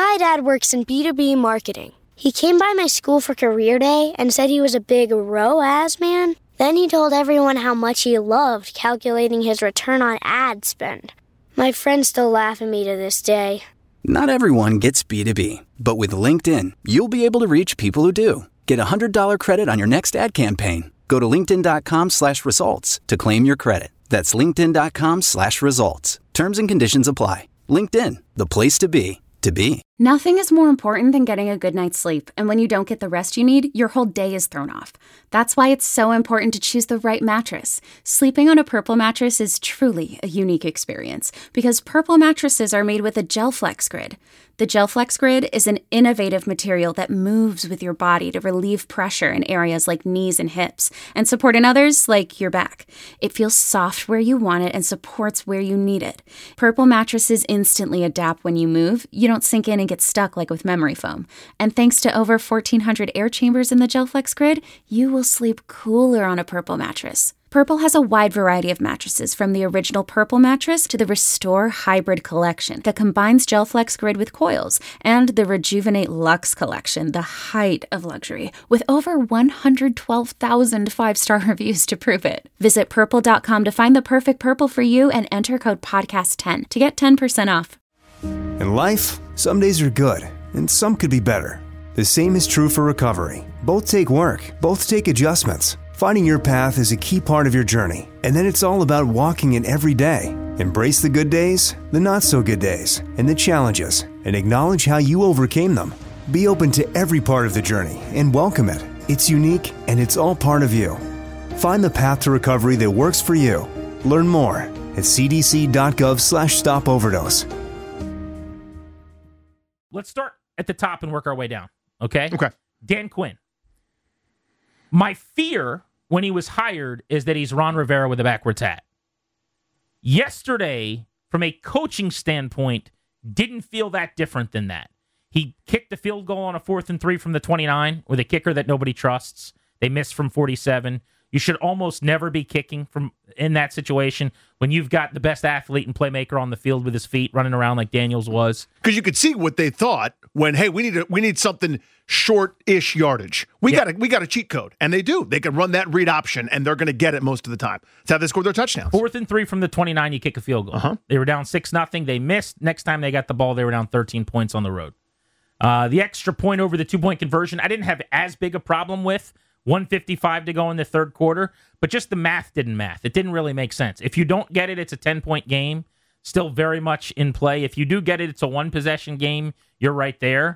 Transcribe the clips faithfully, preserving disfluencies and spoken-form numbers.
My dad works in B two B marketing. He came by my school for career day and said he was a big R O A S man. Then he told everyone how much he loved calculating his return on ad spend. My friends still laugh at me to this day. Not everyone gets B two B, but with LinkedIn, you'll be able to reach people who do. Get a one hundred dollars credit on your next ad campaign. Go to linkedin.com slash results to claim your credit. That's linkedin.com slash results. Terms and conditions apply. LinkedIn, the place to be, to be. Nothing is more important than getting a good night's sleep, and when you don't get the rest you need, your whole day is thrown off. That's why it's so important to choose the right mattress. Sleeping on a Purple mattress is truly a unique experience, because Purple mattresses are made with a GelFlex Grid. The GelFlex Grid is an innovative material that moves with your body to relieve pressure in areas like knees and hips, and support in others like your back. It feels soft where you want it and supports where you need it. Purple mattresses instantly adapt when you move. You don't sink in and get stuck like with memory foam. And thanks to over fourteen hundred air chambers in the GelFlex Grid, you will sleep cooler on a Purple mattress. Purple has a wide variety of mattresses, from the original Purple mattress to the Restore Hybrid collection that combines GelFlex Grid with coils, and the Rejuvenate Luxe collection, the height of luxury, with over one hundred twelve thousand five-star reviews to prove it. Visit purple dot com to find the perfect Purple for you and enter code podcast ten to get ten percent off. In life, some days are good, and some could be better. The same is true for recovery. Both take work, both take adjustments. Finding your path is a key part of your journey, and then it's all about walking it every day. Embrace the good days, the not-so-good days, and the challenges, and acknowledge how you overcame them. Be open to every part of the journey and welcome it. It's unique, and it's all part of you. Find the path to recovery that works for you. Learn more at c d c dot gov slash stop overdose. Let's start at the top and work our way down, okay? Okay. Dan Quinn. My fear when he was hired is that he's Ron Rivera with a backwards hat. Yesterday, from a coaching standpoint, didn't feel that different than that. He kicked the field goal on a fourth and three from the twenty-nine with a kicker that nobody trusts. They missed from forty-seven. You should almost never be kicking from in that situation when you've got the best athlete and playmaker on the field with his feet running around like Daniels was. Because you could see what they thought when, hey, we need a, we need something short-ish yardage. We Yeah. got a, we got a cheat code, and they do. They can run that read option, and they're going to get it most of the time. That's how they score their touchdowns. Fourth and three from the twenty-nine, you kick a field goal. Uh-huh. They were down six nothing. They missed. Next time they got the ball, they were down thirteen points on the road. Uh, the extra point over the two-point conversion, I didn't have as big a problem with. one fifty-five to go in the third quarter, but just the math didn't math. It didn't really make sense. If you don't get it, it's a ten-point game, still very much in play. If you do get it, it's a one-possession game. You're right there.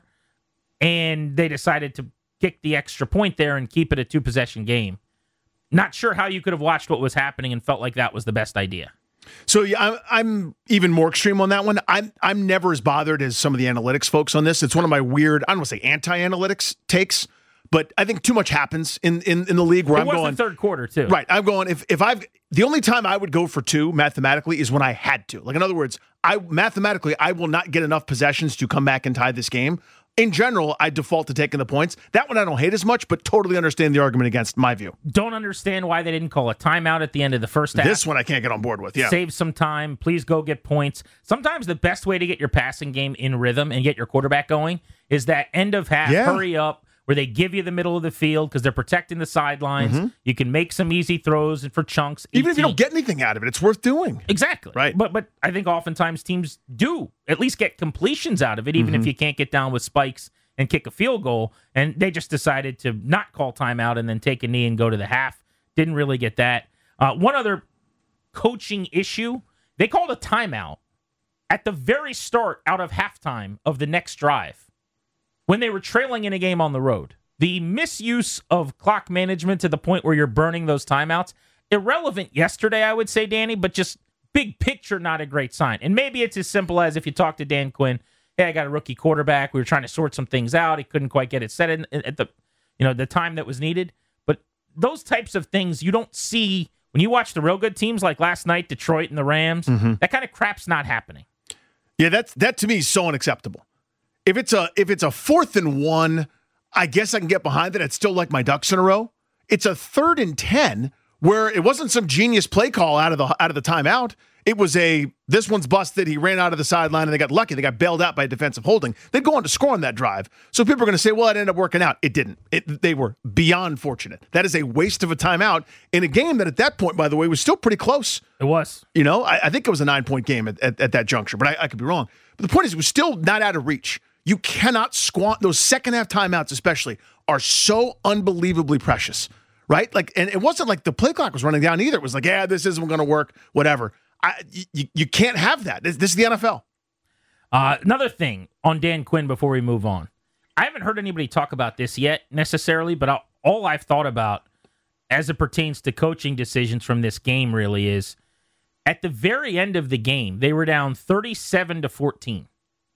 And they decided to kick the extra point there and keep it a two-possession game. Not sure how you could have watched what was happening and felt like that was the best idea. So yeah, I'm, I'm even more extreme on that one. I'm I'm never as bothered as some of the analytics folks on this. It's one of my weird, I don't want to say anti-analytics takes, but I think too much happens in, in, in the league where it I'm was going. the third quarter, too. Right. I'm going, if if I've, the only time I would go for two mathematically is when I had to. Like, in other words, I mathematically, I will not get enough possessions to come back and tie this game. In general, I default to taking the points. That one I don't hate as much, but totally understand the argument against my view. Don't understand why they didn't call a timeout at the end of the first half. This one I can't get on board with, yeah. Save some time. Please go get points. Sometimes the best way to get your passing game in rhythm and get your quarterback going is that end of half, Yeah. hurry up, where they give you the middle of the field because they're protecting the sidelines. Mm-hmm. You can make some easy throws and for chunks. Even if you eighteen don't get anything out of it, it's worth doing. Exactly. Right. But but I think oftentimes teams do at least get completions out of it, even Mm-hmm. if you can't get down with spikes and kick a field goal. And they just decided to not call timeout and then take a knee and go to the half. Didn't really get that. Uh, one other coaching issue, they called a timeout at the very start out of halftime of the next drive when they were trailing in a game on the road. The misuse of clock management to the point where you're burning those timeouts, irrelevant yesterday, I would say, Danny, but just big picture, not a great sign. And maybe it's as simple as if you talk to Dan Quinn, hey, I got a rookie quarterback. We were trying to sort some things out. He couldn't quite get it set in, at the, you know, the time that was needed. But those types of things you don't see when you watch the real good teams like last night, Detroit and the Rams. Mm-hmm. That kind of crap's not happening. Yeah, that's that to me is so unacceptable. If it's a if it's a fourth and one, I guess I can get behind it. It's still like my ducks in a row. It's a third and ten where it wasn't some genius play call out of the out of the timeout. it was a, this one's busted, he ran out of the sideline, and they got lucky. They got bailed out by a defensive holding. They'd go on to score on that drive. So people are going to say, well, it ended up working out. It didn't. It, they were beyond fortunate. That is a waste of a timeout in a game that at that point, by the way, was still pretty close. It was. You know, I, I think it was a nine-point game at, at, at that juncture, but I, I could be wrong. But the point is, it was still not out of reach. You cannot squat. Those second-half timeouts especially are so unbelievably precious, right? Like, and it wasn't like the play clock was running down either. It was like, yeah, this isn't going to work, whatever. I, you, you can't have that. This, this is the N F L. Uh, another thing on Dan Quinn before we move on. I haven't heard anybody talk about this yet necessarily, but I'll, all I've thought about as it pertains to coaching decisions from this game really is at the very end of the game, they were down thirty-seven to fourteen.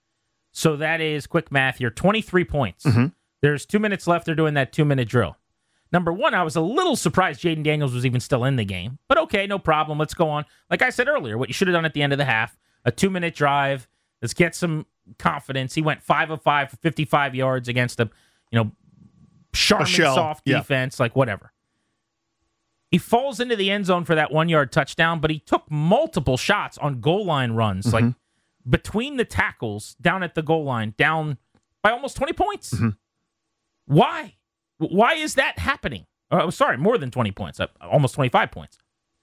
So that is, quick math here, twenty-three points. Mm-hmm. There's two minutes left. They're doing that two-minute drill. Number one, I was a little surprised Jaden Daniels was even still in the game. But okay, no problem. Let's go on. Like I said earlier, what you should have done at the end of the half, a two-minute drive. Let's get some confidence. He went five of five for fifty-five yards against a, you know, Charmin soft yeah. defense, like whatever. He falls into the end zone for that one-yard touchdown, but he took multiple shots on goal line runs, mm-hmm. like between the tackles down at the goal line, down by almost twenty points. Mm-hmm. Why? Why is that happening? Oh, sorry, more than twenty points, almost twenty-five points.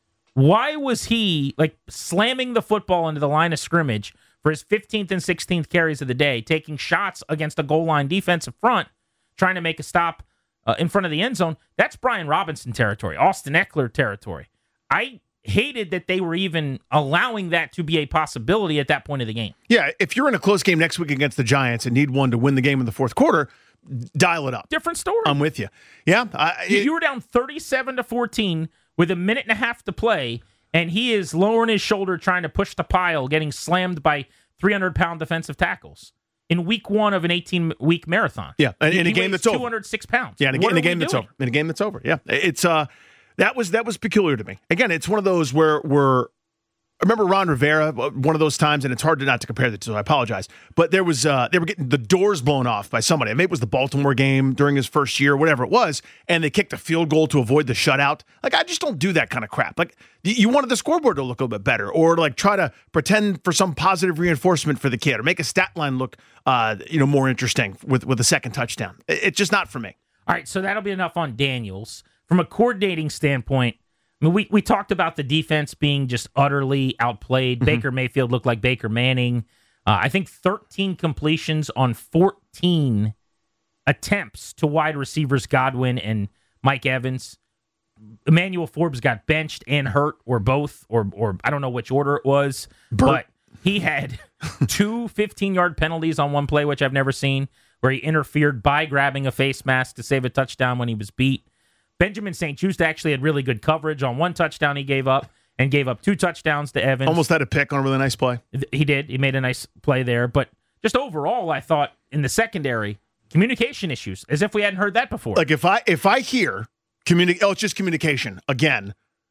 Why was he like slamming the football into the line of scrimmage for his fifteenth and sixteenth carries of the day, taking shots against a goal line defensive front, trying to make a stop uh, in front of the end zone? That's Brian Robinson territory, Austin Eckler territory. I hated that they were even allowing that to be a possibility at that point of the game. Yeah, if you're in a close game next week against the Giants and need one to win the game in the fourth quarter, dial it up. Different story. I'm with you. Yeah. I, you, you were down thirty-seven to fourteen with a minute and a half to play, and he is lowering his shoulder trying to push the pile, getting slammed by three hundred pound defensive tackles in week one of an eighteen-week marathon. Yeah, and he, in a game that's over. two hundred six pounds. Yeah, in a, in a game that's over. In a game that's over. Yeah. It's uh that was that was peculiar to me. Again, it's one of those where we're I remember Ron Rivera, one of those times, and it's hard to not to compare the two, so I apologize. But there was uh, they were getting the doors blown off by somebody. Maybe it was the Baltimore game during his first year, whatever it was, and they kicked a field goal to avoid the shutout. Like, I just don't do that kind of crap. Like, you wanted the scoreboard to look a little bit better, or like try to pretend for some positive reinforcement for the kid, or make a stat line look, uh, you know, more interesting with with a second touchdown. It's just not for me. All right, so that'll be enough on Daniels. From a coordinating standpoint, I mean, we, we talked about the defense being just utterly outplayed. Mm-hmm. Baker Mayfield looked like Baker Manning. Uh, I think thirteen completions on fourteen attempts to wide receivers Godwin and Mike Evans. Emmanuel Forbes got benched and hurt, or both, or or I don't know which order it was. Bert. But he had two fifteen-yard penalties on one play, which I've never seen, where he interfered by grabbing a face mask to save a touchdown when he was beat. Benjamin Saint Just actually had really good coverage on one touchdown he gave up, and gave up two touchdowns to Evans. Almost had a pick on a really nice play. He did. He made a nice play there. But just overall, I thought in the secondary, communication issues, as if we hadn't heard that before. Like if I if I hear communi- oh, it's just communication again,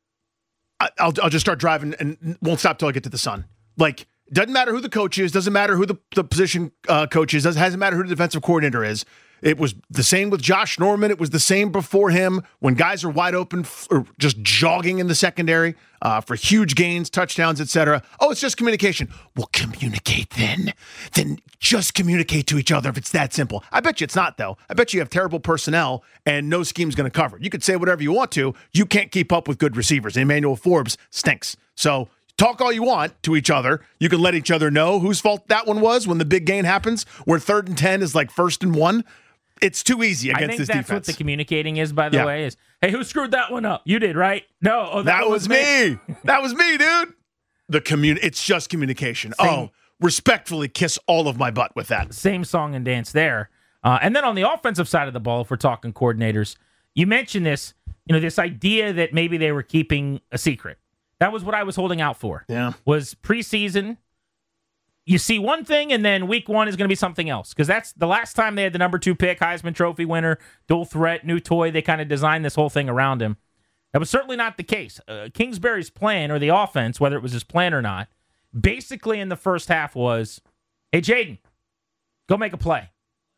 I, I'll I'll just start driving and won't stop till I get to the sun. Like, doesn't matter who the coach is, doesn't matter who the, the position uh, coach is, doesn't hasn't matter who the defensive coordinator is. It was the same with Josh Norman. It was the same before him when guys are wide open f- or just jogging in the secondary uh, for huge gains, touchdowns, et cetera. Oh, it's just communication. Well, communicate then. Then just communicate to each other if it's that simple. I bet you it's not, though. I bet you have terrible personnel and no scheme's going to cover it. You could say whatever you want to. You can't keep up with good receivers. Emmanuel Forbes stinks. So talk all you want to each other. You can let each other know whose fault that one was when the big gain happens, where third and ten is like first and one. It's too easy against I think this that's defense. What the communicating is, by the yeah. way, is, hey, who screwed that one up? You did, right? No, oh, that, that was, was me. me. That was me, dude. The commun- It's just communication. Same. Oh, respectfully kiss all of my butt with that. Same song and dance there. Uh, and then on the offensive side of the ball, if we're talking coordinators, you mentioned this, you know, this idea that maybe they were keeping a secret. That was what I was holding out for. Yeah. Was preseason. You see one thing, and then week one is going to be something else. Because that's the last time they had the number two pick, Heisman Trophy winner, dual threat, new toy. They kind of designed this whole thing around him. That was certainly not the case. Uh, Kingsbury's plan, or the offense, whether it was his plan or not, basically in the first half was, hey, Jaden, go make a play.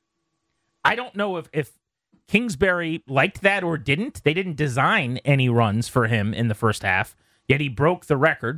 I don't know if, if Kingsbury liked that or didn't. They didn't design any runs for him in the first half, yet he broke the record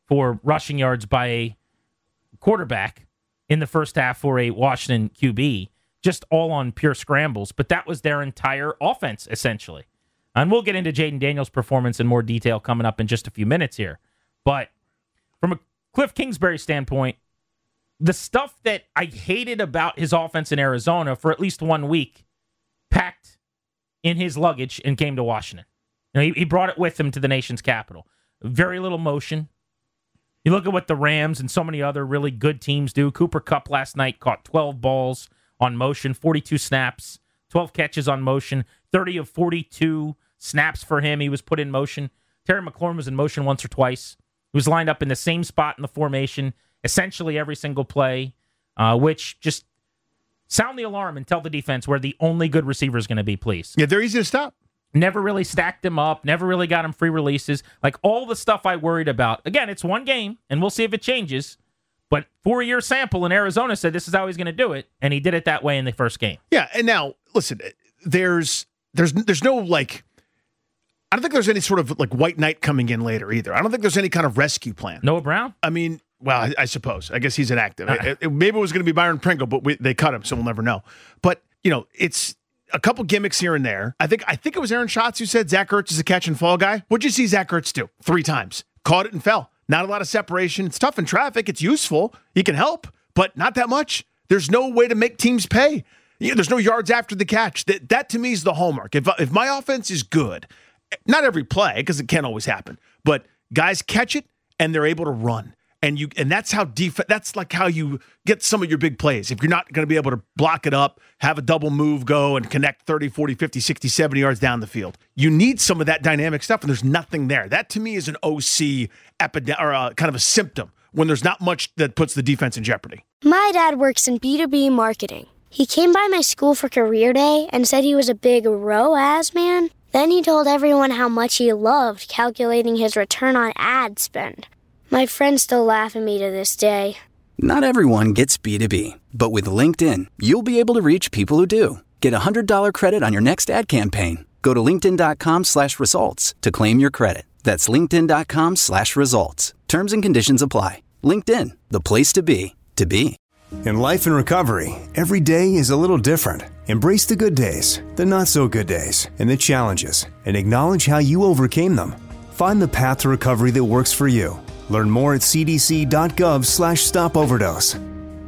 for rushing yards by a quarterback in the first half for a Washington Q B, just all on pure scrambles. But that was their entire offense, essentially. And we'll get into Jaden Daniels' performance in more detail coming up in just a few minutes here. But from a Cliff Kingsbury standpoint, the stuff that I hated about his offense in Arizona for at least one week packed in his luggage and came to Washington. You know, he, he brought it with him to the nation's capital. Very little motion. You look at what the Rams and so many other really good teams do. Cooper Kupp last night caught twelve balls on motion, forty-two snaps, twelve catches on motion, thirty of forty-two snaps for him. He was put in motion. Terry McLaurin was in motion once or twice. He was lined up in the same spot in the formation essentially every single play, uh, which just sound the alarm and tell the defense where the only good receiver is going to be, please. Yeah, they're easy to stop. Never really stacked him up, never really got him free releases. Like all the stuff I worried about. Again, it's one game, and we'll see if it changes. But four-year sample in Arizona said this is how he's going to do it, and he did it that way in the first game. Yeah, and now, listen, there's there's there's no, like, I don't think there's any sort of, like, white knight coming in later either. I don't think there's any kind of rescue plan. Noah Brown? I mean, well, I, I suppose. I guess he's inactive. Uh, it, it, maybe it was going to be Byron Pringle, but we, they cut him, so we'll never know. But, you know, it's a couple gimmicks here and there. I think I think it was Aaron Schatz who said Zach Ertz is a catch-and-fall guy. What'd you see Zach Ertz do? Three times. Caught it and fell. Not a lot of separation. It's tough in traffic. It's useful. He can help, but not that much. There's no way to make teams pay. There's no yards after the catch. That, that to me, is the hallmark. If, if my offense is good, not every play, because it can't always happen, but guys catch it and they're able to run. And you, and that's how def- That's like how you get some of your big plays. If you're not going to be able to block it up, have a double move go and connect thirty, forty, fifty, sixty, seventy yards down the field, you need some of that dynamic stuff, and there's nothing there. That to me is an O C epidemic, or a, kind of a symptom when there's not much that puts the defense in jeopardy. My dad works in B two B marketing. He came by my school for career day and said he was a big R O A S man. Then he told everyone how much he loved calculating his return on ad spend. My friends still laugh at me to this day. Not everyone gets B two B, but with LinkedIn, you'll be able to reach people who do. Get a one hundred dollars credit on your next ad campaign. Go to linkedin.com slash results to claim your credit. That's linkedin.com slash results. Terms and conditions apply. LinkedIn, the place to be, to be. In life and recovery, every day is a little different. Embrace the good days, the not so good days, and the challenges, and acknowledge how you overcame them. Find the path to recovery that works for you. Learn more at cdc.gov slash stop overdose.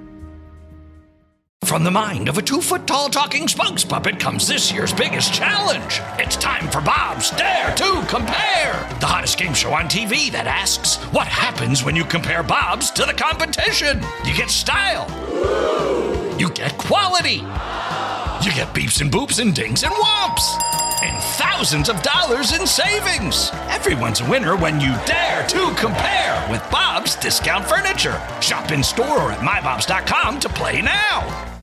From the mind of a two-foot-tall talking spokes puppet comes this year's biggest challenge. It's time for Bob's Dare to Compare, the hottest game show on T V that asks, what happens when you compare Bob's to the competition? You get style. You get quality. You get beeps and boops and dings and whomps. And thousands of dollars in savings. Everyone's a winner when you dare to compare with Bob's Discount Furniture. Shop in store or at my bobs dot com to play now.